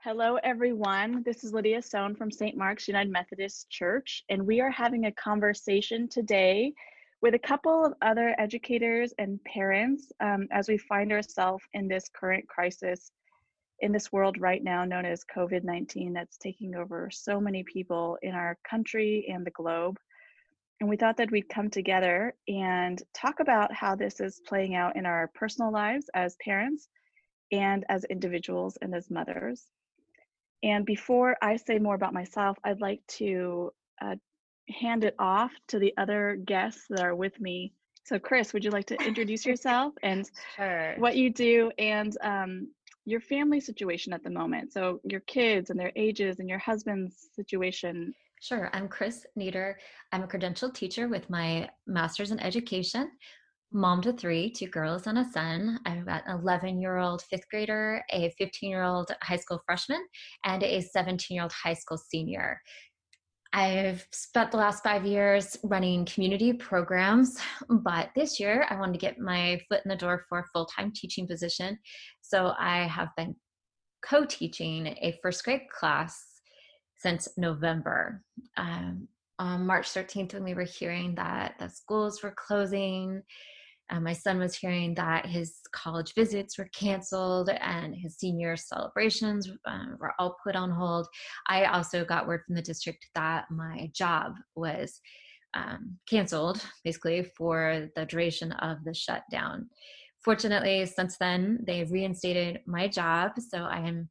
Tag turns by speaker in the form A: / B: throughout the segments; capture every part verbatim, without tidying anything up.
A: Hello, everyone. This is Lydia Sohn from Saint Mark's United Methodist Church, and we are having a conversation today with a couple of other educators and parents um, as we find ourselves in this current crisis in this world right now known as COVID nineteen that's taking over so many people in our country and the globe. And we thought that we'd come together and talk about how this is playing out in our personal lives as parents and as individuals and as mothers. And before I say more about myself, I'd like to uh, hand it off to the other guests that are with me. So, Chris, would you like to introduce yourself and
B: Sure.
A: what you do and um, your family situation at the moment? So, your kids and their ages and your husband's situation.
B: Sure. I'm Chris Nieder. I'm a credentialed teacher with my master's in education, mom to three, two girls and a son. I've got an eleven year old fifth grader, a fifteen year old high school freshman, and a seventeen year old high school senior. I've spent the last five years running community programs, but this year I wanted to get my foot in the door for a full time teaching position. So I have been co teaching a first grade class since November. Um, on March thirteenth, when we were hearing that the schools were closing, uh, my son was hearing that his college visits were canceled and his senior celebrations uh, were all put on hold. I also got word from the district that my job was um, canceled, basically, for the duration of the shutdown. Fortunately, since then, they've reinstated my job, so I am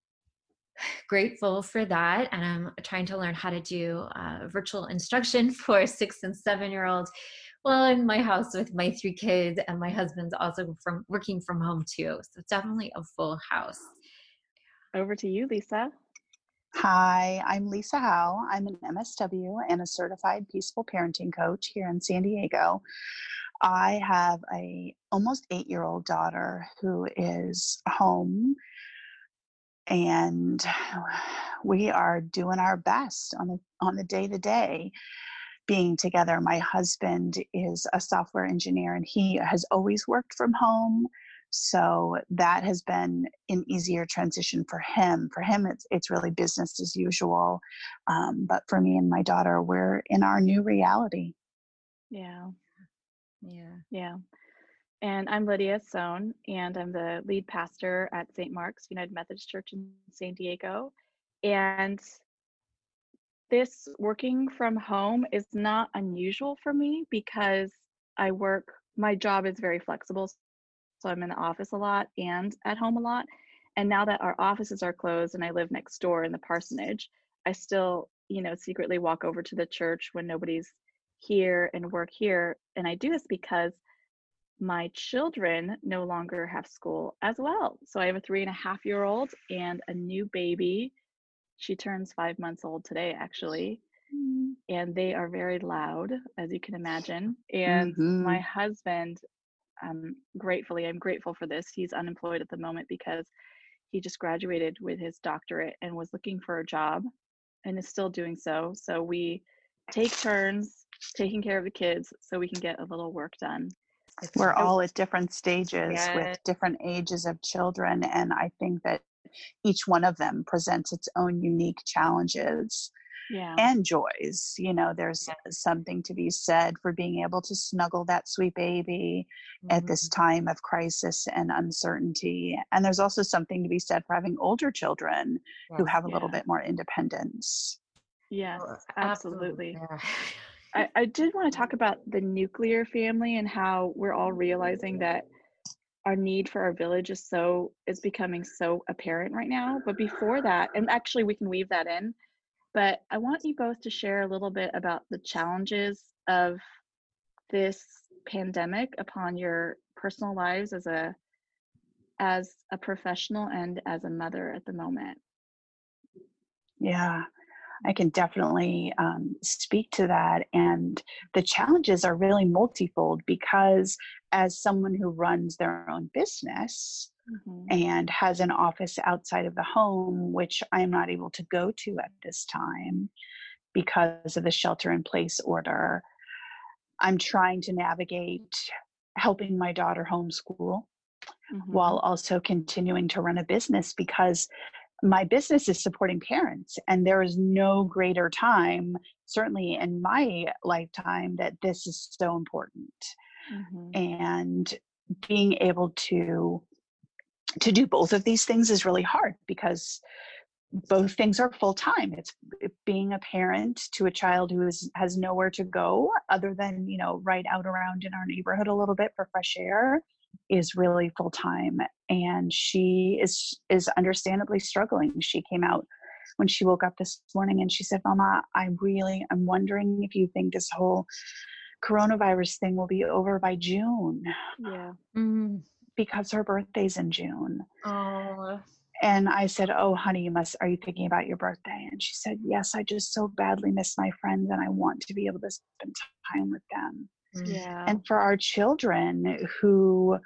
B: grateful for that. And I'm trying to learn how to do uh, virtual instruction for six and seven year olds well in my house with my three kids, and my husband's also from working from home too. So it's definitely a full house.
A: Over to you, Lisa.
C: Hi, I'm Lisa Howe. I'm an M S W and a certified peaceful parenting coach here in San Diego. I have a almost eight-year-old daughter who is home, and we are doing our best on the on the day-to-day being together. My husband is a software engineer and he has always worked from home. So that has been an easier transition for him. For him, it's it's really business as usual. Um, but for me and my daughter, we're in our new reality.
A: Yeah.
B: Yeah.
A: Yeah. And I'm Lydia Sohn, and I'm the lead pastor at Saint Mark's United Methodist Church in San Diego. And this working from home is not unusual for me because I work, my job is very flexible. So I'm in the office a lot and at home a lot. And now that our offices are closed and I live next door in the parsonage, I still, you know, secretly walk over to the church when nobody's here and work here. And I do this because my children no longer have school as well. So I have a three and a half year old and a new baby. She turns five months old today, actually.
C: Mm-hmm.
A: And they are very loud, as you can imagine. And
C: Mm-hmm.
A: my husband, um, gratefully, I'm grateful for this. He's unemployed at the moment because he just graduated with his doctorate and was looking for a job and is still doing so. So we take turns taking care of the kids so we can get a little work done.
C: We're
A: Oh,
C: all at different stages with
B: Yeah.
C: different ages of children. And I think that each one of them presents its own unique challenges
A: yeah.
C: and joys. You know, there's something to be said for being able to snuggle that sweet baby at this time of crisis and uncertainty. And there's also something to be said for having older children who
B: Yes.
C: have a little
A: Yeah.
C: bit more independence.
A: Yes,
B: Oh,
A: absolutely.
B: Yeah.
A: I, I did want to talk about the nuclear family and how we're all realizing that our need for our village is so is becoming so apparent right now. But before that, and actually we can weave that in, but I want you both to share a little bit about the challenges of this pandemic upon your personal lives as a as a professional and as a mother at the moment.
C: Yeah, I can definitely um, speak to that. And the challenges are really multifold because, as someone who runs their own business
A: Mm-hmm.
C: and has an office outside of the home, which I am not able to go to at this time because of the shelter in place order, I'm trying to navigate helping my daughter homeschool
A: Mm-hmm.
C: while also continuing to run a business because my business is supporting parents, and there is no greater time, certainly in my lifetime, that this is so important.
A: Mm-hmm.
C: And being able to to do both of these things is really hard because both things are full time. It's being a parent to a child who is, has nowhere to go other than, you know, right out around in our neighborhood a little bit for fresh air is really full time. And she is, is understandably struggling. She came out when she woke up this morning and she said, Mama, I really, I'm wondering if you think this whole coronavirus thing will be over by June.
A: Yeah.
B: Mm.
C: Because her birthday's in June.
B: Oh.
C: And I said, oh, honey, you must, are you thinking about your birthday? And she said, yes, I just so badly miss my friends and I want to be able to spend time with them.
A: Yeah.
C: And for our children who,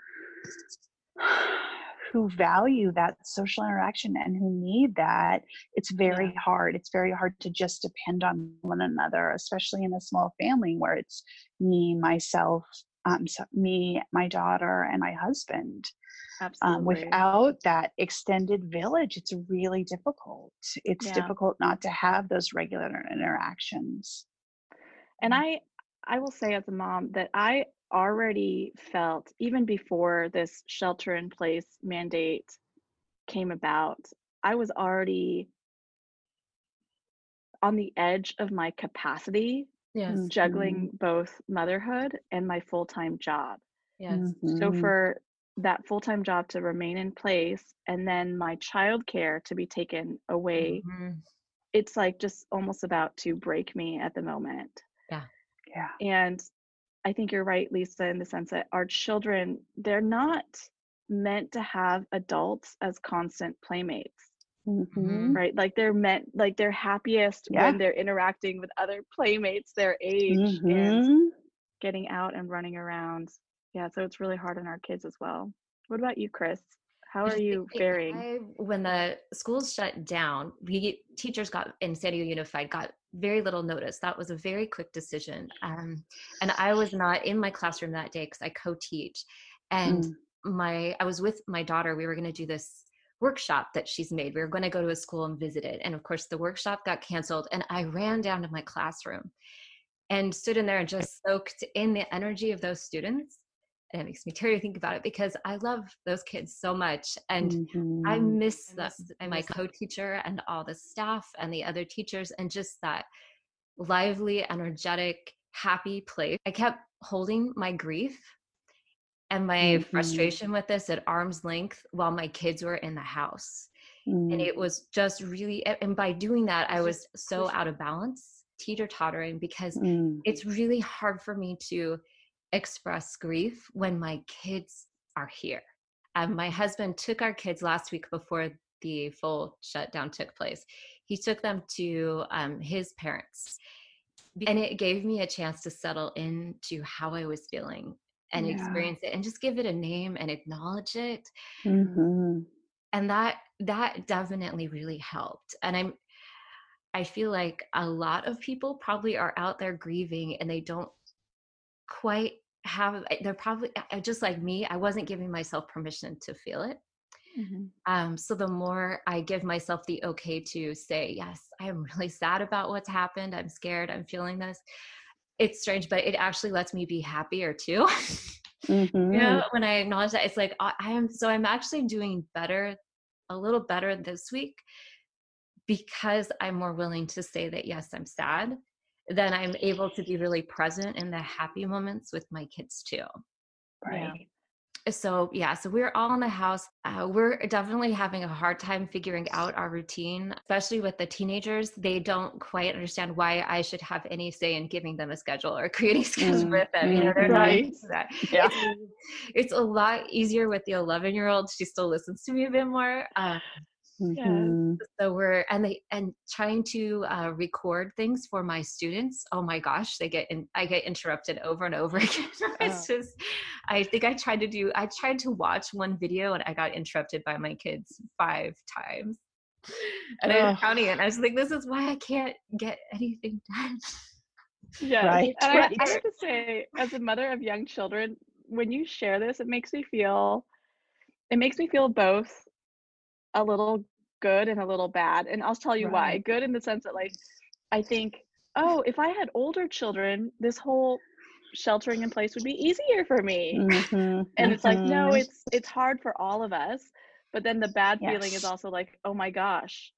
C: who value that social interaction and who need that, it's very
A: Yeah.
C: hard. It's very hard to just depend on one another, especially in a small family where it's me, myself, um, so me, my daughter, and my husband.
A: Absolutely.
C: Um, without that extended village, it's really difficult. It's
A: Yeah.
C: difficult not to have those regular interactions.
A: And I, I will say as a mom that I already felt, even before this shelter in place mandate came about, I was already on the edge of my capacity,
B: Yes.
C: Mhm.
A: juggling both motherhood and my full-time job.
B: Yes.
A: So
C: Mhm.
A: for that full-time job to remain in place and then my childcare to be taken away,
B: Mhm.
A: it's like just almost about to break me at the moment.
B: Yeah.
C: Yeah.
A: And I think you're right, Lisa, in the sense that our children, they're not meant to have adults as constant playmates,
C: Mhm.
A: right? Like they're meant, like they're happiest
C: Yeah.
A: when they're interacting with other playmates their age and
C: Mhm.
A: getting out and running around. Yeah, so it's really hard on our kids as well. What about you, Chris? How
B: I
A: are
B: just think
A: you
B: like
A: faring?
B: I, when the schools shut down, we teachers got in San Diego Unified got very little notice. That was a very quick decision. Um, and I was not in my classroom that day because I co-teach. And
C: Mm.
B: my I was with my daughter. We were going to do this workshop that she's made. We were going to go to a school and visit it. And of course, the workshop got canceled. And I ran down to my classroom and stood in there and just soaked in the energy of those students. And it makes me teary to think about it because I love those kids so much. And I
C: Mhm.
B: miss them and my co-teacher and all the staff and the other teachers and just that lively, energetic, happy place. I kept holding my grief and my
C: Mhm.
B: frustration with this at arm's length while my kids were in the house. And
C: Mm.
B: it was just really, and by doing that, I was so out of balance, teeter-tottering, because
C: Mm.
B: it's really hard for me to express grief when my kids are here. Um, my husband took our kids last week before the full shutdown took place. He took them to um, his parents, and it gave me a chance to settle into how I was feeling and
C: Yeah.
B: experience it and just give it a name and acknowledge it.
C: Mhm.
B: And that that definitely really helped. And I'm I feel like a lot of people probably are out there grieving and they don't quite have they're probably uh, just like me, I wasn't giving myself permission to feel it.
A: Mhm.
B: Um, so the more I give myself the okay to say, yes, I am really sad about what's happened. I'm scared. I'm feeling this. It's strange, but it actually lets me be happier too. You know,
C: Mhm.
B: when I acknowledge that, it's like I, I am. So I'm actually doing better, a little better this week because I'm more willing to say that, yes, I'm sad, then I'm able to be really present in the happy moments with my kids too.
A: Yeah.
C: Right.
B: So yeah, so we're all in the house. Uh, we're definitely having a hard time figuring out our routine, especially with the teenagers. They don't quite understand why I should have any say in giving them a schedule or creating schedules
C: Mm.
B: with them. You know, they're not
C: Mhm.
A: Right.
B: used to that.
C: Yeah.
B: It's, it's a lot easier with the eleven year old. She still listens to me a bit more. Um,
A: Yeah.
C: Mhm.
B: so we're and they and trying to uh, record things for my students. Oh my gosh, they get in, I get interrupted over and over again. It's
A: Oh.
B: just, I think I tried to do. I tried to watch one video and I got interrupted by my kids five times, and I was
C: Ugh.
B: counting it. And I was like, this is why I can't get anything done.
A: Yes.
C: Right.
A: And I,
C: Right.
A: I have to say, as a mother of young children, when you share this, it makes me feel, it makes me feel both a little good and a little bad, and I'll tell you why.
C: Right.
A: Good in the sense that, like, I think, "Oh, if I had older children, this whole sheltering in place would be easier for me."
C: Mhm.
A: And it's like, no,
C: Mhm.
A: it's it's hard for all of us, but then the bad feeling is
C: Yes.
A: also like, "Oh my gosh,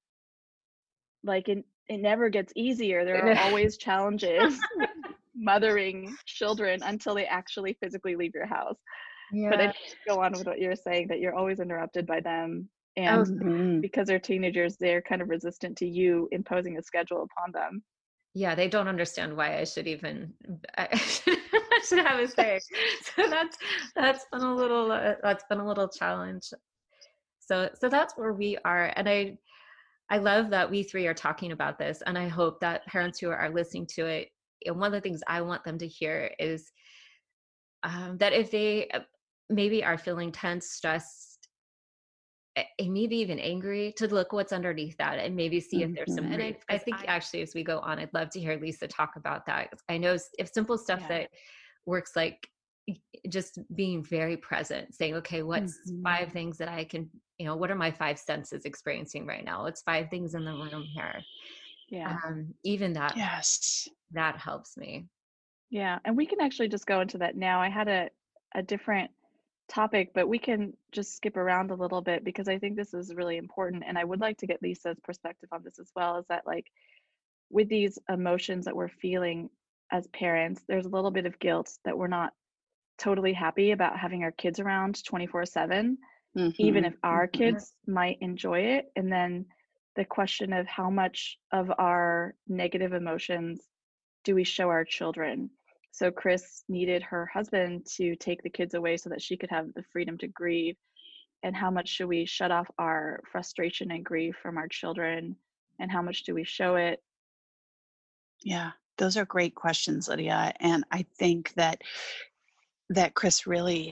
A: like, it it never gets easier. There are always challenges with mothering children until they actually physically leave your house." But I
B: Yeah.
A: go on with what you're saying, that you're always interrupted by them,
B: Oh,
A: and
C: Mhm.
A: because they're teenagers, they're kind of resistant to you imposing a schedule upon them.
B: yeah, they don't understand why I should even I I should have a say. So that's that's been a little uh, that's been a little challenge. So so that's where we are, and I I love that we three are talking about this, and I hope that parents who are listening to it, and one of the things I want them to hear is um, that if they uh, maybe are feeling tense, stressed, a- and maybe even angry, to look what's underneath that and maybe see if there's some
C: Mhm.
B: and I, I think actually as we go on, I'd love to hear Lisa talk about that. 'Cause I know s- if simple stuff
A: Yeah.
B: that works, like y- just being very present, saying, okay, what's
C: Mhm.
B: five things that I can, you know, what are my five senses experiencing right now? What's five things in the room here?
A: Yeah.
B: Um, even that
C: Yes.
B: that helps me.
A: Yeah, and we can actually just go into that now. I had a a different topic, but we can just skip around a little bit because I think this is really important, and I would like to get Lisa's perspective on this as well, is that, like, with these emotions that we're feeling as parents, there's a little bit of guilt that we're not totally happy about having our kids around twenty-four seven, even
C: Mhm.
A: if our
C: Mhm.
A: kids might enjoy it. And then the question of how much of our negative emotions do we show our children? So Chris needed her husband to take the kids away so that she could have the freedom to grieve. And how much should we shut off our frustration and grief from our children? And how much do we show it?
C: Yeah. Those are great questions, Lydia. And I think that that Chris really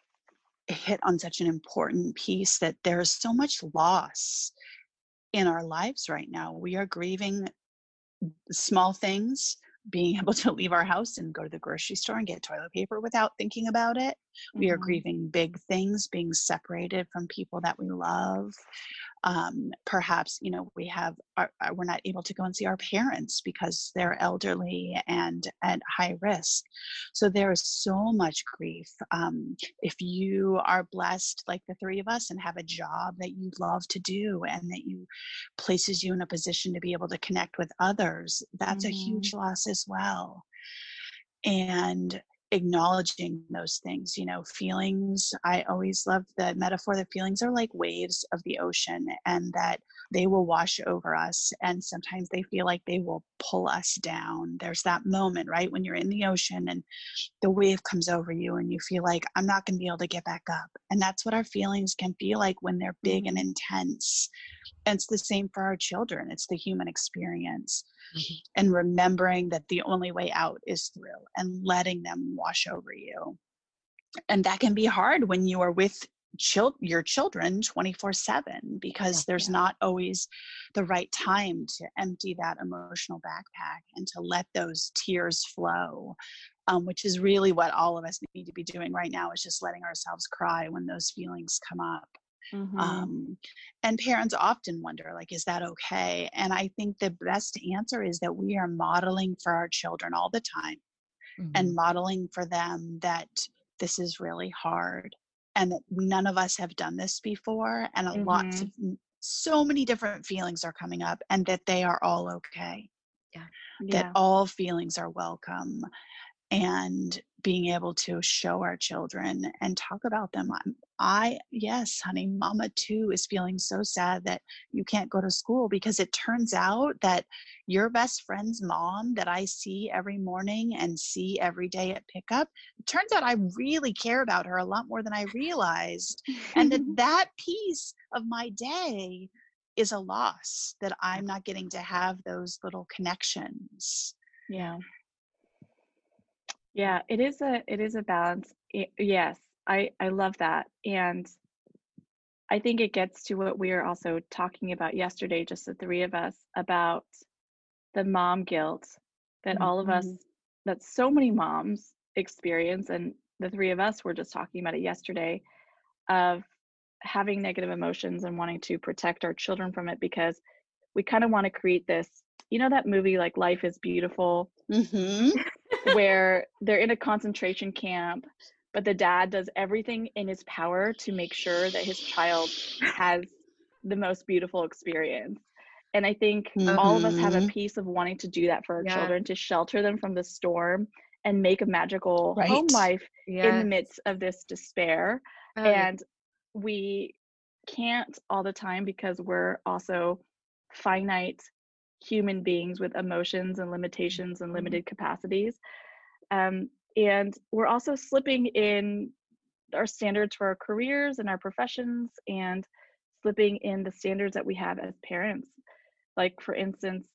C: hit on such an important piece, that there is so much loss in our lives right now. We are grieving small things, being able to leave our house and go to the grocery store and get toilet paper without thinking about it. We are
A: Hmm.
C: grieving big things, being separated from people that we love. Um, perhaps, you know, we have our, our- we're not able to go and see our parents because they're elderly and at high risk. So there is so much grief. Um, if you are blessed like the three of us and have a job that you love to do and that you places you in a position to be able to connect with others, that's a
A: Hmm.
C: huge loss as well. And acknowledging those things, you know, feelings. I always love the metaphor that feelings are like waves of the ocean and that they will wash over us. And sometimes they feel like they will pull us down. There's that moment, right, when you're in the ocean and the wave comes over you and you feel like, I'm not going to be able to get back up. And that's what our feelings can feel like when they're big and
A: Hmm.
C: intense. And it's the same for our children. It's the human experience.
B: Mhm.
C: And remembering that the only way out is through and letting them wash over you. And that can be hard when you are with chil- your children twenty-four seven,
B: Yeah.
C: because there's
A: Yeah.
C: not always the right time to empty that emotional backpack and to let those tears flow, um, which is really what all of us need to be doing right now, is just letting ourselves cry when those feelings come up.
A: Hmm.
C: um, and parents often wonder, like, is that okay? And I think the best answer is that we are modeling for our children all the time, and
B: Mhm.
C: modeling for them that this is really hard and that none of us have done this before, and a lots
A: Hmm.
C: of so many different feelings are coming up, and that they are all okay,
B: Yeah.
C: that
A: Yeah.
C: all feelings are welcome, and being able to show our children and talk about them. I'm, I, yes, honey, mama too is feeling so sad that you can't go to school, because it turns out that your best friend's mom that I see every morning and see every day at pickup, it turns out I really care about her a lot more than I realized. And that that piece of my day is a loss, that
B: Yeah.
C: I'm not getting to have those little connections.
B: Yeah.
A: Yeah. Yeah, it is a it is a balance. I yes, I I love that, and I think it gets to what we were also talking about yesterday, just the three of us, about the mom guilt that all of us
C: Mhm.
A: that so many moms experience, and the three of us were just talking about it yesterday, of having negative emotions and wanting to protect our children from it because we kind of want to create this, you know, that movie like Life is Beautiful,
C: Mm-hmm.
A: where they're in a concentration camp, but the dad does everything in his power to make sure that his child has the most beautiful experience. And I think all of us have a
C: Mm-hmm.
A: piece of wanting to do that for our
B: Yeah.
A: children, to shelter them from the storm and make a magical
C: Right.
A: home life in the
B: Yes.
A: midst of this despair.
B: Oh, yeah.
A: And we can't all the time because we're also finite human beings with emotions and limitations and
B: Mhm.
A: limited capacities. Um, and we're also slipping in our standards for our careers and our professions and slipping in the standards that we have as parents. Like, for instance,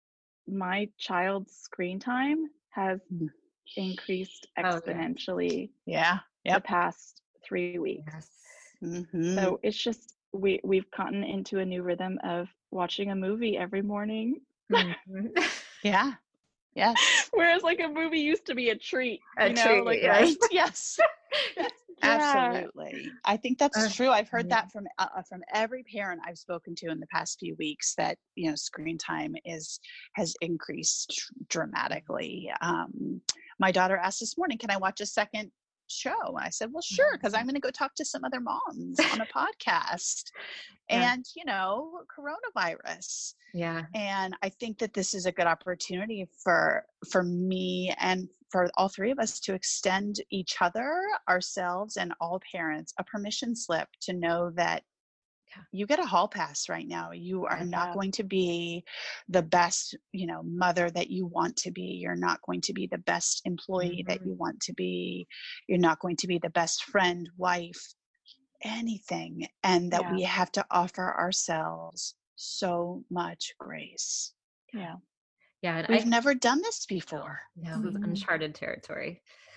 A: my child's screen time has
C: Mm.
A: increased
B: Oh, yeah.
A: exponentially
C: Yeah.
A: the
C: Yep.
A: past three weeks.
B: Yes.
C: Mm-hmm.
A: So it's just we we've gotten into a new rhythm of watching a movie every morning.
B: Mhm.
C: Yeah. Yes.
A: Whereas like a movie used to be a treat,
B: A
A: you know,
B: treat,
A: like
B: right?
C: Yes. Yes.
A: yeah.
C: Absolutely. I think that's
B: Uh,
C: true. I've heard
B: yeah.
C: that from uh, uh, from every parent I've spoken to in the past few weeks that, you know, screen time is has increased dramatically. Um, my daughter asked this morning, "Can I watch a second show?" I said, "Well, sure, because I'm going to go talk to some other moms on a podcast."
B: Yeah.
C: And, you know, coronavirus.
B: Yeah.
C: And I think that this is a good opportunity for for me and for all three of us to extend each other, ourselves, and all parents a permission slip to know that
B: Yeah.
C: you get a hall pass right now. You are not
A: Yeah.
C: going to be the best, you know, mother that you want to be. You're not going to be the best employee that
B: Mhm.
C: you want to be. You're not going to be the best friend, wife, anything. And that
A: Yeah.
C: we have to offer ourselves so much grace.
A: Yeah.
B: Yeah. And
C: We've
B: I
C: never done this
B: no,
C: before.
B: no, this is
A: Mhm.
B: uncharted territory.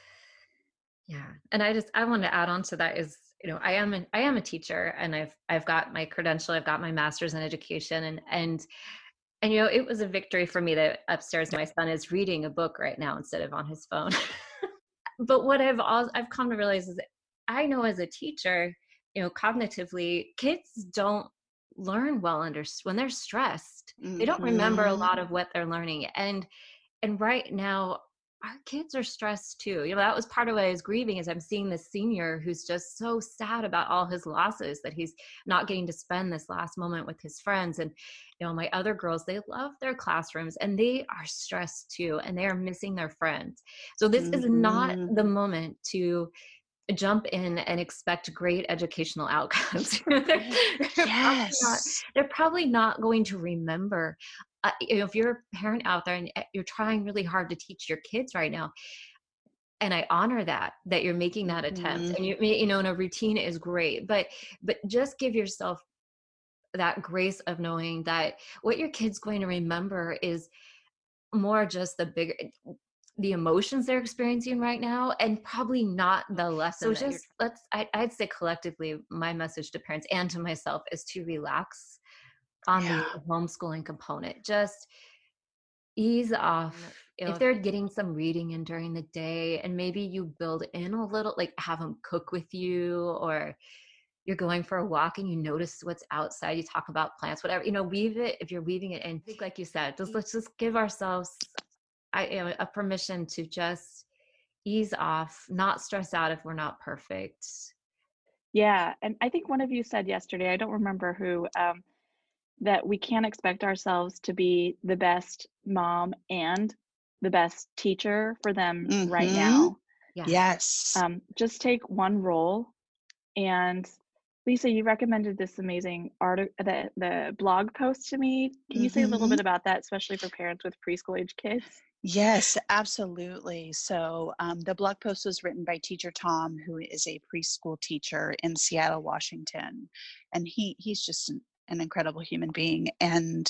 B: Yeah. And I just I want to add on to that is, you know, I am an I am a teacher and I've I've got my credential, I've got my master's in education and and and you know, it was a victory for me that upstairs my son is reading a book right now instead of on his phone. But what I've all I've come to realize is that I know as a teacher, you know, cognitively, kids don't learn well under when they're stressed. They don't remember a
C: Mm-hmm.
B: lot of what they're learning. And and right now, our kids are stressed too. You know, that was part of why I was grieving is I'm seeing this senior who's just so sad about all his losses that he's not getting to spend this last moment with his friends. And, you know, my other girls, they love their classrooms and they are stressed too, and they are missing their friends. So this is not
C: Mm-hmm.
B: the moment to jump in and expect great educational outcomes. they're, they're probably not
C: Yes.
B: they're probably not going to remember. Uh, you know, if you're a parent out there and uh, you're trying really hard to teach your kids right now, and I honor that that you're making that attempt,
C: Mm-hmm.
B: and you you know, and a routine is great, but but just give yourself that grace of knowing that what your kid's going to remember is more just the bigger the emotions they're experiencing right now and probably not the lesson. So just let's I, I'd say collectively my message to parents and to myself is to relax on
C: Yeah.
B: the homeschooling component. Just ease off. If they're getting some reading in during the day and maybe you build in a little, like have them cook with you, or you're going for a walk and you notice what's outside, you talk about plants, whatever, you know, weave it. If you're weaving it in, I think like you said, just let's just give ourselves I, you know, a permission to just ease off, not stress out if we're not perfect.
A: Yeah. And I think one of you said yesterday, I don't remember who, um, that we can't expect ourselves to be the best mom and the best teacher for them right
C: Mm-hmm.
A: now.
B: Yes.
C: Yes.
A: Um, just take one role. And Lisa, you recommended this amazing article, the, the blog post to me. Can you say a little
C: Mm-hmm.
A: bit about that, especially for parents with preschool age kids?
C: Yes, absolutely. So um, the blog post was written by Teacher Tom, who is a preschool teacher in Seattle, Washington, and he he's just an, an incredible human being. And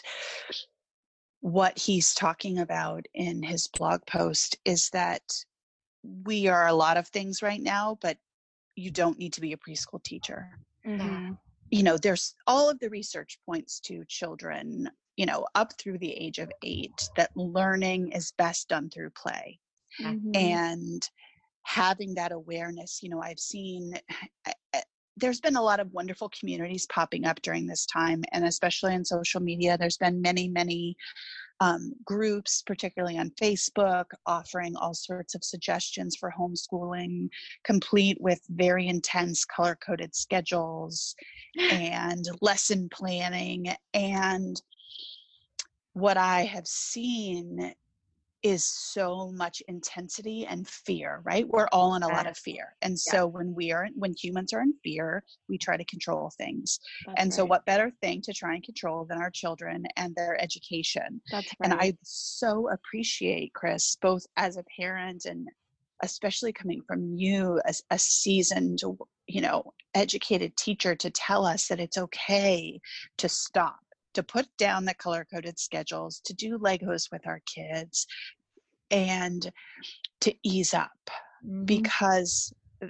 C: what he's talking about in his blog post is that we are a lot of things right now, but you don't need to be a preschool teacher.
B: Yeah.
A: Mm-hmm.
C: You know, there's all of the research points to children, you know, up through the age of eight, that learning is best done through play.
B: Yeah.
A: Mm-hmm.
C: And having that awareness, you know, I've seen, there's been a lot of wonderful communities popping up during this time, and especially on social media, there's been many, many um, groups, particularly on Facebook, offering all sorts of suggestions for homeschooling, complete with very intense color-coded schedules and lesson planning. And what I have seen is so much intensity and fear, right? We're all in a lot of fear. And
B: Yeah.
C: so when we are, when humans are in fear, we try to control things.
A: That's
C: And so
A: right.
C: what better thing to try and control than our children and their education?
A: That's
C: And
A: right.
C: I so appreciate, Chris, both as a parent and especially coming from you as a seasoned, you know, educated teacher, to tell us that it's okay to stop, to put down the color-coded schedules, to do Legos with our kids, and to ease up,
B: Mhm.
C: because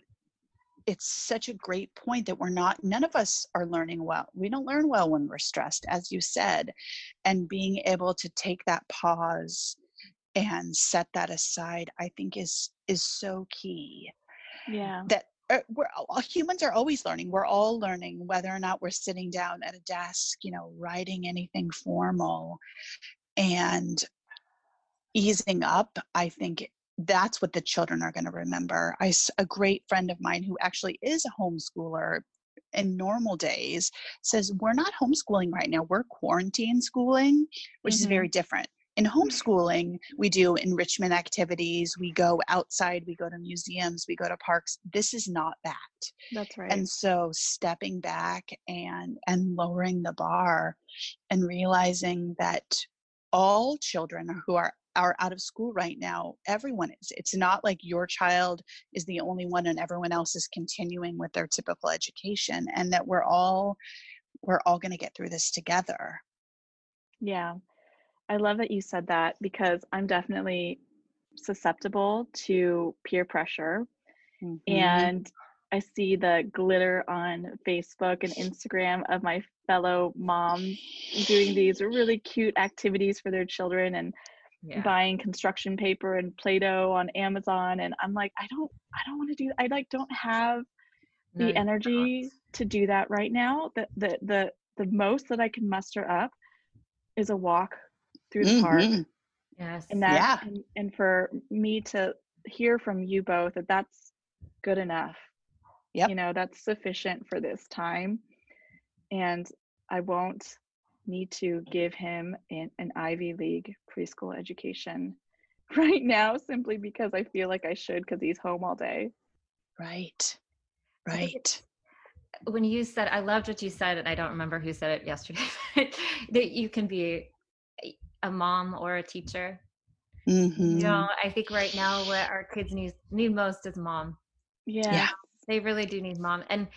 C: it's such a great point that we're not, none of us are learning well. We don't learn well when we're stressed, as you said, and being able to take that pause and set that aside, I think is is so key.
A: Yeah.
C: That uh, we're all, humans are always learning. We're all learning, whether or not we're sitting down at a desk, you know, writing anything formal. And easing up, I think that's what the children are going to remember. I, a great friend of mine who actually is a homeschooler in normal days says, we're not homeschooling right now, we're quarantine schooling, which
A: Mhm.
C: is very different. In homeschooling, we do enrichment activities, we go outside, we go to museums, we go to parks. This is not that.
A: That's right.
C: And so stepping back and and lowering the bar and realizing that all children who are are out of school right now, everyone is. It's not like your child is the only one and everyone else is continuing with their typical education, and that we're all we're all going to get through this together.
A: Yeah. I love that you said that, because I'm definitely susceptible to peer pressure.
C: Mm-hmm.
A: And I see the glitter on Facebook and Instagram of my fellow moms doing these really cute activities for their children and
B: Yeah.
A: buying construction paper and Play-Doh on Amazon. And I'm like, I don't, I don't want to do, I like don't have
B: No,
A: the
B: you
A: energy
B: don't.
A: to do that right now. The, the, the, the most that I can muster up is a walk through the park.
C: Mm-hmm.
B: Yes.
A: And that,
C: Yeah.
A: and, and for me to hear from you both that that's good enough.
C: Yep.
A: You know, that's sufficient for this time. And I won't need to give him an, an Ivy League preschool education right now, simply because I feel like I should, because he's home all day.
C: Right.
B: I think
C: Right.
B: when you said, I loved what you said, and I don't remember who said it yesterday, that you can be a mom or a teacher.
C: Mm-hmm.
B: You know, I think right now what our kids need need most is mom.
A: Yeah.
C: Yeah.
B: They really do need mom. And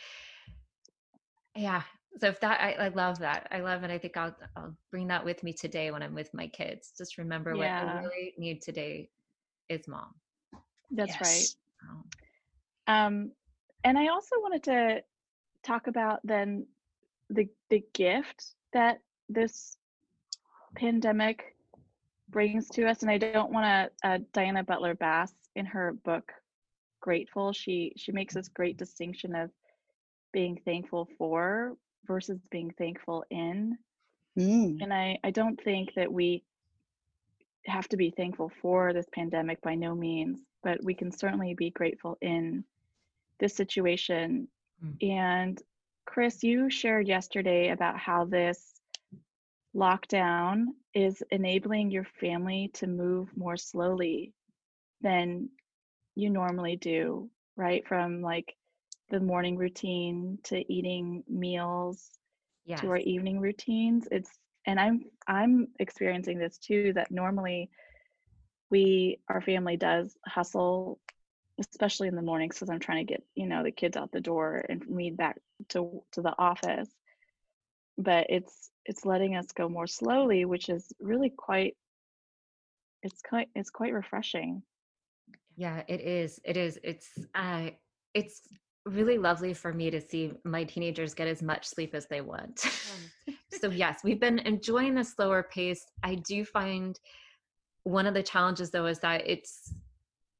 B: yeah, so if that, I, I love that. I love it. I think I'll I'll bring that with me today when I'm with my kids. Just remember what they
A: Yeah,
B: really need today is mom.
A: that's right.
C: Yes.
B: Oh.
A: Um, and I also wanted to talk about then the the gift that this pandemic brings to us. And I don't want to, uh, Diana Butler Bass, in her book Grateful, she she makes this great distinction of being thankful for versus being thankful in.
C: Mm.
A: And I I don't think that we have to be thankful for this pandemic, by no means, but we can certainly be grateful in this situation.
B: Mm.
A: And Chris, you shared yesterday about how this lockdown is enabling your family to move more slowly than you normally do, right? From like the morning routine to eating meals
B: Yes.
A: to our evening routines. It's, and I'm I'm experiencing this too, that normally we, our family does hustle, especially in the mornings, because I'm trying to get, you know, the kids out the door and me back to to the office. But it's it's letting us go more slowly, which is really quite, it's quite it's quite refreshing.
B: Yeah, it is. It is. It's uh it's really lovely for me to see my teenagers get as much sleep as they want. So yes, we've been enjoying the slower pace. I do find one of the challenges though is that it's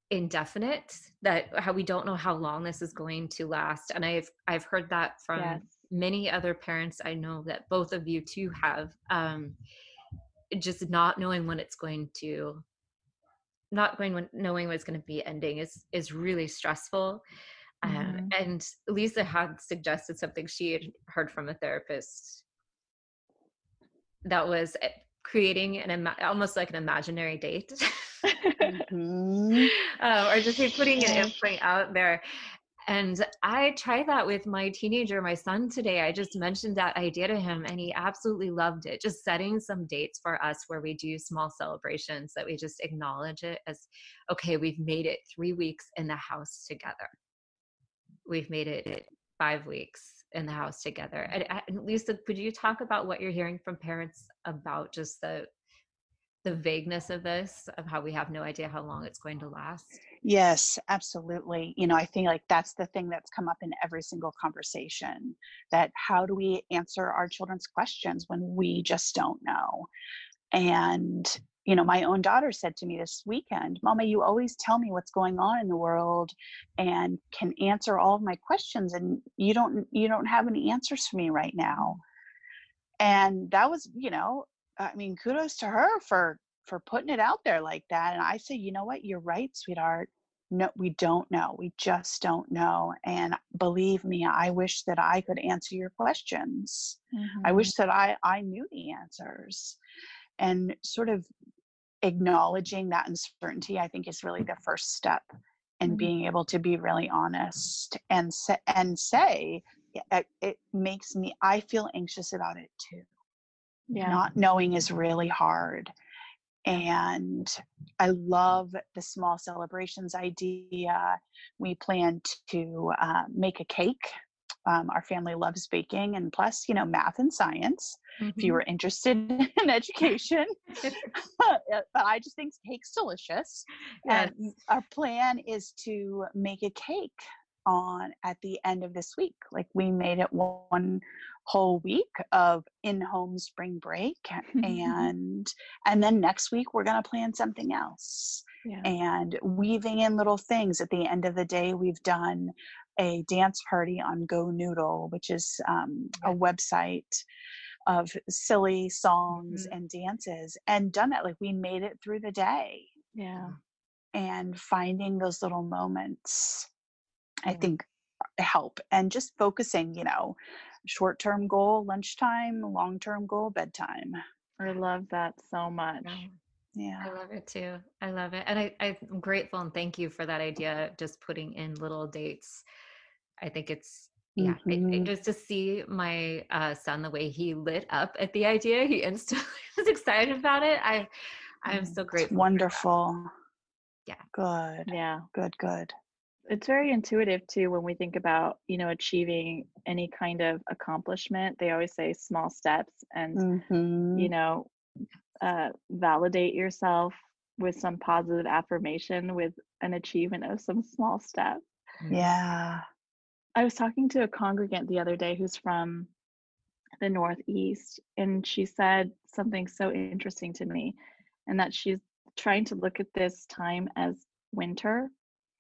B: indefinite, that how we don't know how long this is going to last. And I've I've heard that from
A: Yes.
B: many other parents I know, that both of you too have, um, just not knowing when it's going to not going when knowing when it's going to be ending is is really stressful. Uh,
A: Mhm.
B: and Lisa had suggested something she had heard from a therapist, that was eh, creating an ima- almost like an imaginary date.
C: Hmm.
B: Um, or just like putting an
A: Yes.
B: imprint out there. And I tried that with my teenager, my son, today. I just mentioned that idea to him and he absolutely loved it. Just setting some dates for us where we do small celebrations, that we just acknowledge it as, okay, we've made it three weeks in the house together. We've made it five weeks in the house together. And, and Lisa, could you talk about what you're hearing from parents about just the the vagueness of this, of how we have no idea how long it's going to last?
C: Yes, absolutely. You know, I think like that's the thing that's come up in every single conversation, that how do we answer our children's questions when we just don't know? And, you know, my own daughter said to me this weekend, Mama, you always tell me what's going on in the world and can answer all of my questions, and you don't you don't have any answers for me right now. And that was, you know, I mean, kudos to her for for putting it out there like that. And I say, you know what, you're right, sweetheart. No, we don't know. We just don't know. And believe me, I wish that I could answer your questions. I
A: Mhm.
C: wish that I I knew the answers. And sort of acknowledging that uncertainty, I think, is really the first step in
A: Mhm.
C: being able to be really honest and say, and say, "Yeah, it, it makes me, I feel anxious about it too.
A: Yeah.
C: Not knowing is really hard."
A: Yeah.
C: And I love the small celebrations idea. We plan to uh, make a cake. Um, our family loves baking, and plus, you know, math and science. If you
B: Mhm.
C: were interested in education, but I just think cake's delicious.
B: Yes.
C: And our plan is to make a cake on at the end of this week. Like, we made it one whole week of in-home spring break, and and then next week we're going to plan something else,
A: Yeah.
C: and weaving in little things. At the end of the day, we've done a dance party on Go Noodle, which is um, a
B: Yes.
C: website of silly songs
B: Mhm.
C: and dances, and done it. Like, we made it through the day,
A: Yeah.
C: and finding those little moments, I
B: Yeah.
C: think, help. And just focusing, you know, short-term goal lunchtime, long-term goal bedtime.
A: I love that so
B: Yeah.
A: much.
C: Yeah.
B: I love it too. I love it. And I, I'm grateful and thank you for that idea, just putting in little dates. I think it's, yeah, it, it,
C: Hmm.
B: just to see my uh, son, the way he lit up at the idea, he instantly was excited about it. I, I'm
A: Mhm.
B: so
C: It's
B: grateful for that.
C: wonderful.
B: Yeah.
C: Good,
A: Yeah.
C: good, good.
A: It's very intuitive too when we think about, you know, achieving any kind of accomplishment. They always say small steps and,
C: Hmm.
A: you know, uh, validate yourself with some positive affirmation with an achievement of some small step.
B: Mhm.
C: Yeah.
A: I was talking to a congregant the other day who's from the Northeast, and she said something so interesting to me, and that she's trying to look at this time as winter.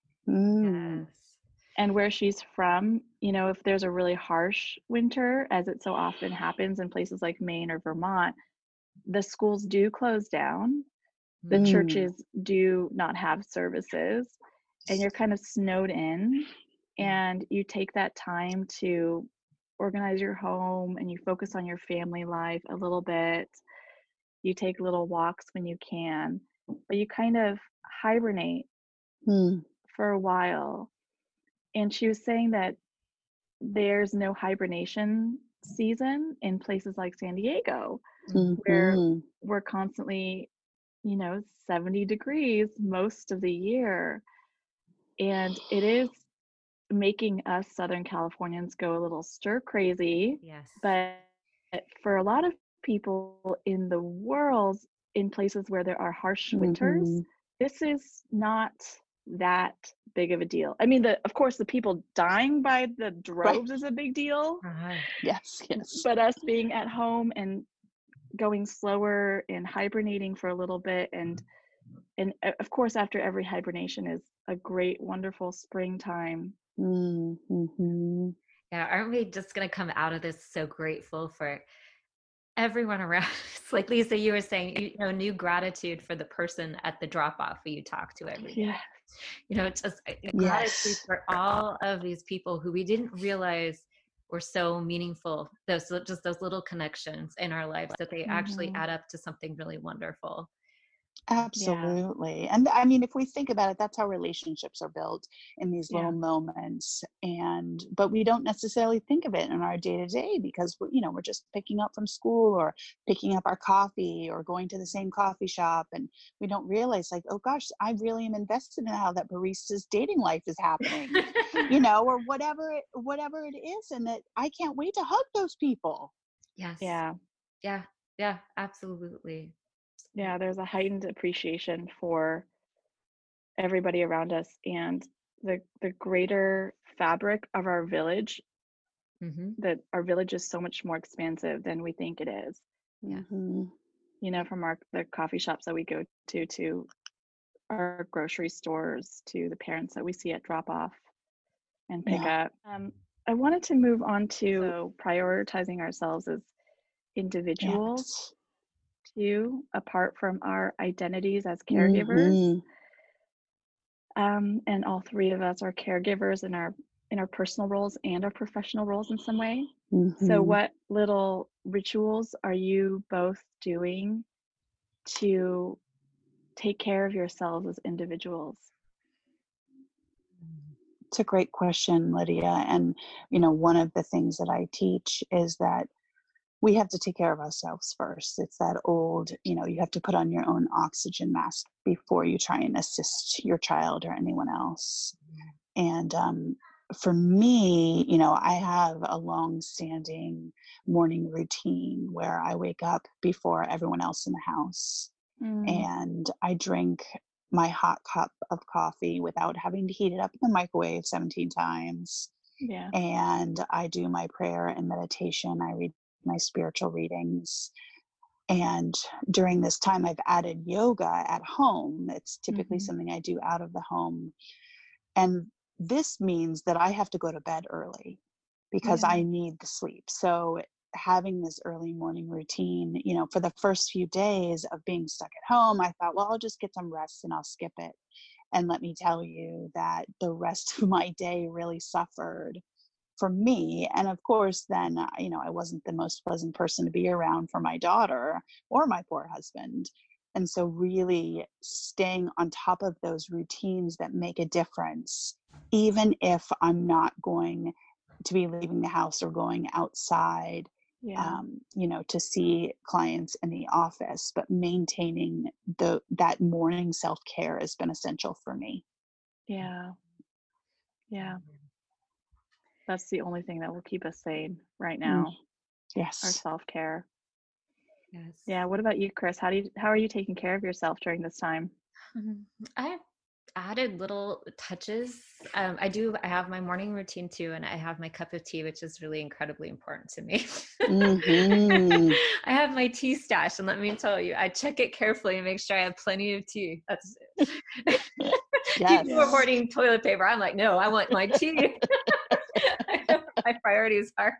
C: Mm.
B: Yes.
A: And where she's from, you know, if there's a really harsh winter, as it so often happens in places like Maine or Vermont, the schools do close down, the
B: Mm.
C: Mm.
A: churches do not have services, and you're kind of snowed in.
B: Yeah.
A: And you take that time to organize your home and you focus on your family life a little bit. You take little walks when you can, but you kind of hibernate
C: Mm.
A: for a while. And she was saying that there's no hibernation season in places like San Diego,
B: Mhm.
A: where
C: Hmm.
A: we're constantly, you know, seventy degrees most of the year. And it is making us Southern Californians go a little stir crazy.
B: Yes.
A: But for a lot of people in the world, in places where there are harsh winters,
C: Hmm.
A: this is not that big of a deal. I mean, the of course the people dying by the
C: Right.
A: droves is a big deal,
B: Uh-huh.
C: Yes, yes.
A: but us being at home and going slower and hibernating for a little bit and and uh, of course, after every hibernation is a great, wonderful springtime.
C: Mm-hmm.
B: Yeah, aren't we just going to come out of this so grateful for everyone around us? Like Lisa, you were saying, you know, new gratitude for the person at the drop-off who you talk to every day.
A: Yeah.
B: You know, just uh, gratitude
C: Yes.
B: for all of these people who we didn't realize were so meaningful. Those just those little connections in our lives that they actually
A: Mm-hmm.
B: add up to something really wonderful.
A: Yeah.
C: Absolutely. And I mean, if we think about it, that's how relationships are built, in these
A: Yeah.
C: little moments. And, but we don't necessarily think of it in our day to day because, we're, you know, we're just picking up from school or picking up our coffee or going to the same coffee shop. And we don't realize, like, oh gosh, I really am invested in how that barista's dating life is happening, you know, or whatever, it, whatever it is. And that I can't wait to hug those people.
B: Yes.
A: Yeah.
B: Yeah. Yeah. Absolutely.
A: Yeah. There's a heightened appreciation for everybody around us and the the greater fabric of our village,
B: Mm-hmm.
A: that our village is so much more expansive than we think it is.
B: Yeah.
C: Mm-hmm.
A: You know, from our the coffee shops that we go to to our grocery stores to the parents that we see at drop off and pick
C: Yeah.
A: up. Um, I wanted to move on to so prioritizing ourselves as individuals
C: Yes.
A: too, apart from our identities as caregivers.
C: Mm-hmm.
A: Um, and all three of us are caregivers in our in our personal roles and our professional roles in some way. So
C: Mm-hmm.
A: what little rituals are you both doing to take care of yourselves as individuals?
C: It's a great question, Lydia. And, you know, one of the things that I teach is that we have to take care of ourselves first. It's that old, you know, you have to put on your own oxygen mask before you try and assist your child or anyone else. And um, for me, you know, I have a long standing morning routine where I wake up before everyone else in the house
A: Mm,
C: and I drink my hot cup of coffee without having to heat it up in the microwave seventeen times.
A: yeah.
C: And I do my prayer and meditation. I read my spiritual readings. And during this time, I've added yoga at home. It's typically
A: Mm-hmm.
C: something I do out of the home. And this means that I have to go to bed early because
A: Yeah.
C: I need the sleep. So having this early morning routine, you know, for the first few days of being stuck at home, I thought, well, I'll just get some rest and I'll skip it. And let me tell you that the rest of my day really suffered for me. And of course, then, uh, you know, I wasn't the most pleasant person to be around for my daughter or my poor husband. And so, really staying on top of those routines that make a difference, even if I'm not going to be leaving the house or going outside,
A: Yeah.
C: um, you know, to see clients in the office, but maintaining the that morning self care has been essential for me.
A: Yeah. Yeah. That's the only thing that will keep us sane right
C: Mm,
A: now, our
C: yes.
A: self-care.
B: Yes.
A: Yeah. What about you, Chris? How do you how are you taking care of yourself during this time?
B: Mhm. I've added little touches. Um, I do, I have my morning routine too, and I have my cup of tea, which is really incredibly important to me.
C: Hmm.
B: I have my tea stash, and let me tell you, I check it carefully and make sure I have plenty of tea. That's it. People were
C: Yes.
B: hoarding toilet paper. I'm like, no, I want my tea. I know what my priorities are.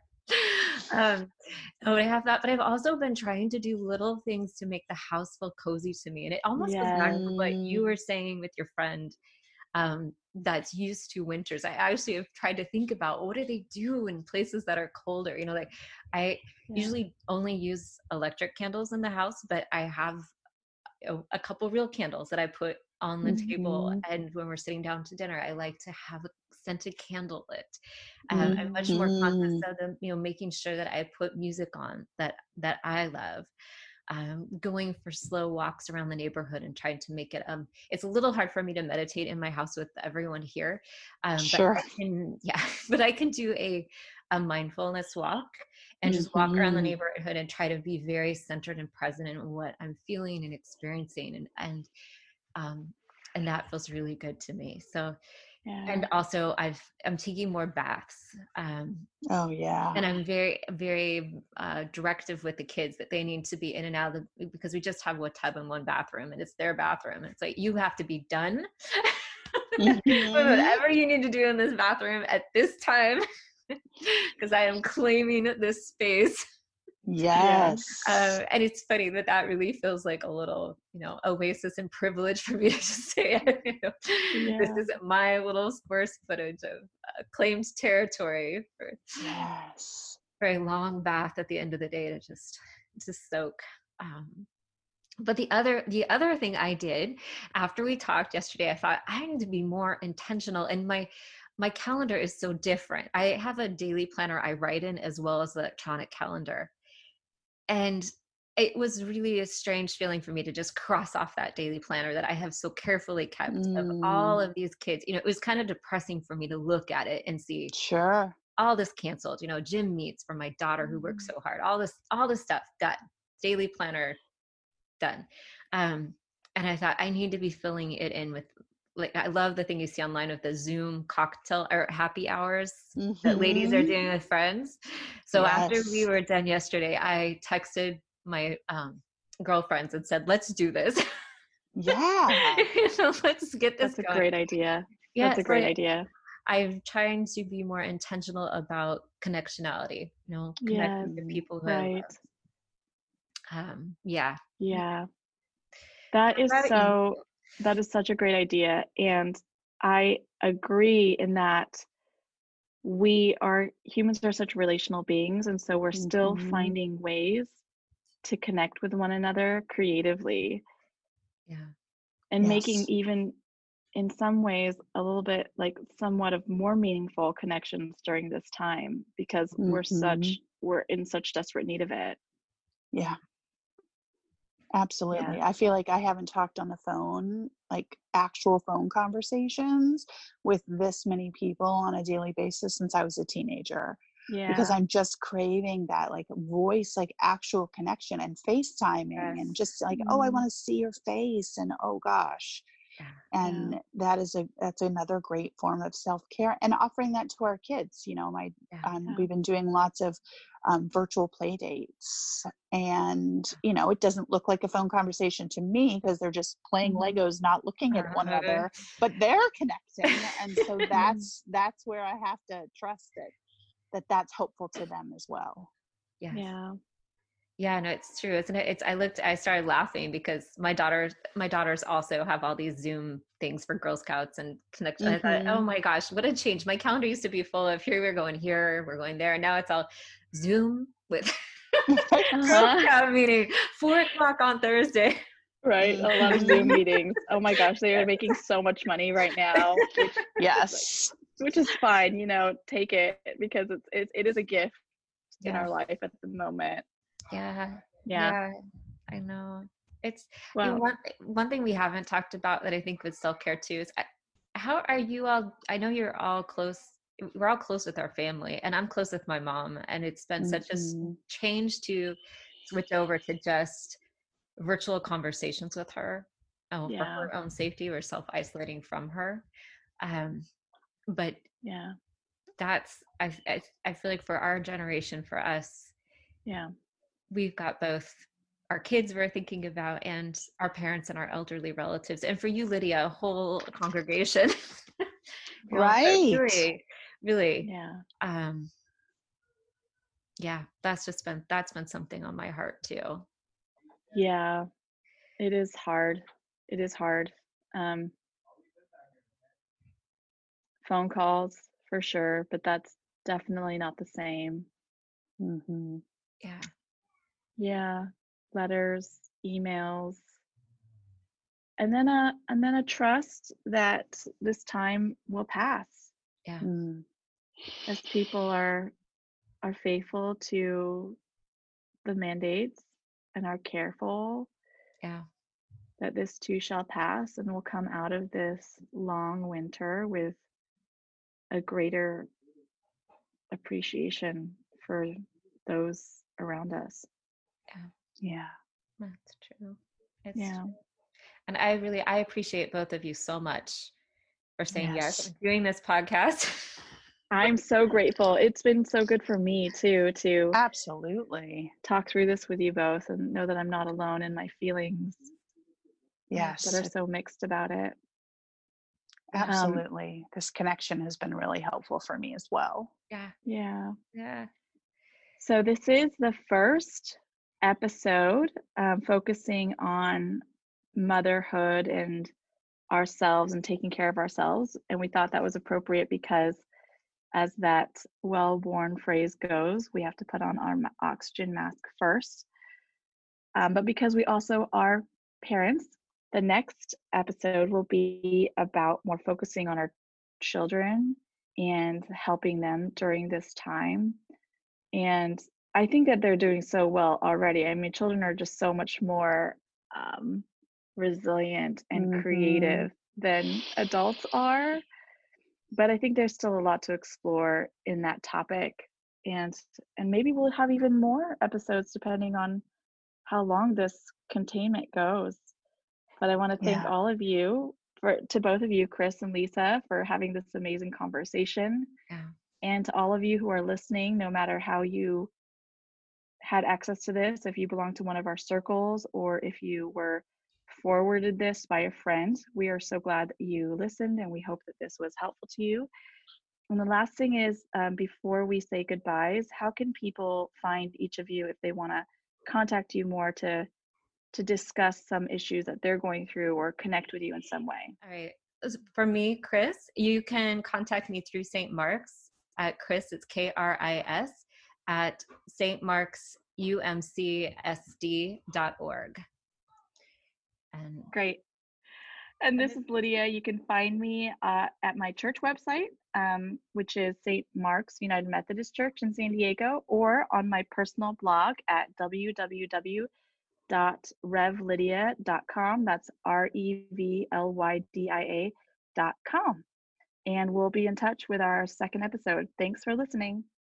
B: Um, oh, I have that, but I've also been trying to do little things to make the house feel cozy to me. And it almost goes back
A: Yes.
B: to what
C: Mm,
B: you were saying with your friend um, that's used to winters. I actually have tried to think about what do they do in places that are colder. You know, like I
A: Yeah.
B: usually only use electric candles in the house, but I have a, a couple real candles that I put on the table.
C: mhm,
B: And when we're sitting down to dinner, I like to have a scented candle lit. Um, I'm much more conscious
C: mhm.
B: of them, you know, making sure that I put music on that that I love. Um, going for slow walks around the neighborhood and trying to make it. Um, it's a little hard for me to meditate in my house with everyone here, um, but
C: Sure.
B: I can, yeah, but I can do a a mindfulness walk and just walk around the
C: Mhm.
B: neighborhood and try to be very centered and present in what I'm feeling and experiencing, and and um, and that feels really good to me. So
A: Yeah.
B: And also I've, I'm taking more baths. Um,
C: Oh yeah.
B: and I'm very, very uh, directive with the kids that they need to be in and out of the, because we just have one tub and one bathroom and it's their bathroom. It's like, you have to be done with
C: Mhm.
B: whatever you need to do in this bathroom at this time, because I am claiming this space.
A: Yeah.
C: Yes.
B: Uh, and it's funny that that really feels like a little, you know, oasis and privilege for me to just say, you know, this
A: Yeah.
B: is my little square footage of uh, claimed territory for
C: Yes.
B: very long bath at the end of the day to just to soak. Um, but the other the other thing I did after we talked yesterday, I thought I need to be more intentional. And my my calendar is so different. I have a daily planner I write in as well as the electronic calendar. And it was really a strange feeling for me to just cross off that daily planner that I have so carefully kept of all
C: Mm,
B: of these kids. You know, it was kind of depressing for me to look at it and see
C: sure.
B: all this canceled, you know, gym meets for my daughter who works so hard, all this, all this stuff done, daily planner done. Um, and I thought I need to be filling it in with, like, I love the thing you see online with the Zoom cocktail or happy hours that ladies are
C: Mhm.
B: doing with friends. So after we
C: Yes.
B: were done yesterday, I texted my um, girlfriends and said, let's do this.
C: Yeah.
B: So let's get this
A: That's a
B: going.
A: great idea.
B: Yeah,
A: That's a
B: so
A: great idea.
B: I'm trying to be more intentional about connectionality, you know,
A: Yes.
B: connecting to
C: Mhm.
B: people who I
A: Right.
B: love. Um, yeah.
A: Yeah. That is
B: How about you?
A: so that is such a great idea. And I agree in that we are humans are such relational beings. And so we're still
C: Mhm.
A: finding ways to connect with one another creatively
B: Yeah.
A: and making
C: Yes.
A: even in some ways a little bit like somewhat of more meaningful connections during this time because we're
C: Mhm.
A: such we're in such desperate need of it.
C: Yeah.
A: Yeah.
C: Absolutely. I feel like I haven't talked on the phone, like actual phone conversations with this many people on a daily basis since I was a teenager because
A: Yeah.
C: I'm just craving that like voice, like actual connection and FaceTiming and
B: Yes.
C: just like, oh, I
A: Mm,
C: want to see your face and oh gosh.
B: Yeah.
A: yeah.
C: And that is a that's another great form of self-care and offering that to our kids. You know, my
B: Yeah.
C: um,
A: Yeah.
C: we've been doing lots of um, virtual play dates, and you know it doesn't look like a phone conversation to me because they're just playing
A: Mhm.
C: Legos, not looking at one
B: Uh,
C: another, but they're connecting. And so
A: Mm,
C: that's that's where I have to trust it, that that's hopeful to them as well.
B: yes.
A: yeah.
B: Yeah, no, it's true, isn't it? It's I looked I started laughing because my daughters my daughters also have all these Zoom things for Girl Scouts and connection. I thought, oh
C: Hmm.
B: my gosh, what a change. My calendar used to be full of here we're going here, we're going there. And now it's all Zoom with Girl
A: Uh-huh.
B: Scout meeting, four o'clock on Thursday.
A: Right. A lot of Zoom
C: Hmm.
A: meetings. Oh my gosh, they are making so much money right now, which is like
C: Yes.
A: which is fine, you know, take it because it's it, it is a gift in
B: Yeah,
A: our life at the moment.
B: yeah,
A: Yeah.
B: yeah. I know. It's you know,
A: Well,
B: one one thing we haven't talked about that I think with self-care too is I, how are you all, I know you're all close, we're all close with our family and I'm close with my mom and it's been such a s-
C: Hmm.
B: change to switch over to just virtual conversations with her. Oh, for
A: yeah.
B: her own safety, we're self-isolating from her. Um, but
A: Yeah.
B: that's I, I I feel like for our generation, for us,
A: Yeah.
B: we've got both our kids we're thinking about and our parents and our elderly relatives. And for you, Lydia, a whole congregation. You know, but
C: Right.
B: really, really,
A: Yeah.
B: um, yeah, that's just been that's been something on my heart too.
A: Yeah. It is hard. It is hard. Um, phone calls for sure, but that's definitely not the same.
C: Hmm.
B: Yeah,
A: Yeah. Letters, emails, and then a and then a trust that this time will pass
B: yeah,
C: Mm.
A: as people are are faithful to the mandates and are careful
B: yeah,
A: that this too shall pass and will come out of this long winter with a greater appreciation for those around us.
B: yeah.
C: Yeah.
B: That's true. It's
A: Yeah.
B: true. And I really I appreciate both of you so much
D: for saying yes,
C: Yes.
D: and doing this podcast.
A: I'm so grateful. It's been so good for me too to
C: Absolutely.
A: talk through this with you both and know that I'm not alone in my feelings
C: Yes.
A: that are so mixed about it. Um,
C: Absolutely. This connection has been really helpful for me as well.
D: Yeah.
A: yeah.
D: Yeah.
A: So this is the first episode um, focusing on motherhood and ourselves and taking care of ourselves. And we thought that was appropriate because, as that well-worn phrase goes, we have to put on our ma- oxygen mask first. Um, but because we also are parents, the next episode will be about more focusing on our children and helping them during this time. And I think that they're doing so well already. I mean, children are just so much more um, resilient and
C: Mhm.
A: creative than adults are. But I think there's still a lot to explore in that topic. And and maybe we'll have even more episodes depending on how long this containment goes. But I want to thank
C: Yeah.
A: all of you for to both of you, Chris and Lisa, for having this amazing conversation.
D: Yeah.
A: And to all of you who are listening, no matter how you had access to this, if you belong to one of our circles or if you were forwarded this by a friend, we are so glad that you listened and we hope that this was helpful to you. And the last thing is, um, before we say goodbyes, how can people find each of you if they want to contact you more to to discuss some issues that they're going through or connect with you in some way?
D: All right. As- For me, Chris, you can contact me through Saint Mark's at Chris, it's K R I S, at Saint Mark's U M C S D dot org. And
A: Great. And this is Lydia. You can find me uh, at my church website, um, which is Saint Mark's United Methodist Church in San Diego, or on my personal blog at w w w dot rev lydia dot com. That's R E V L Y D I A dot com. And we'll be in touch with our second episode. Thanks for listening.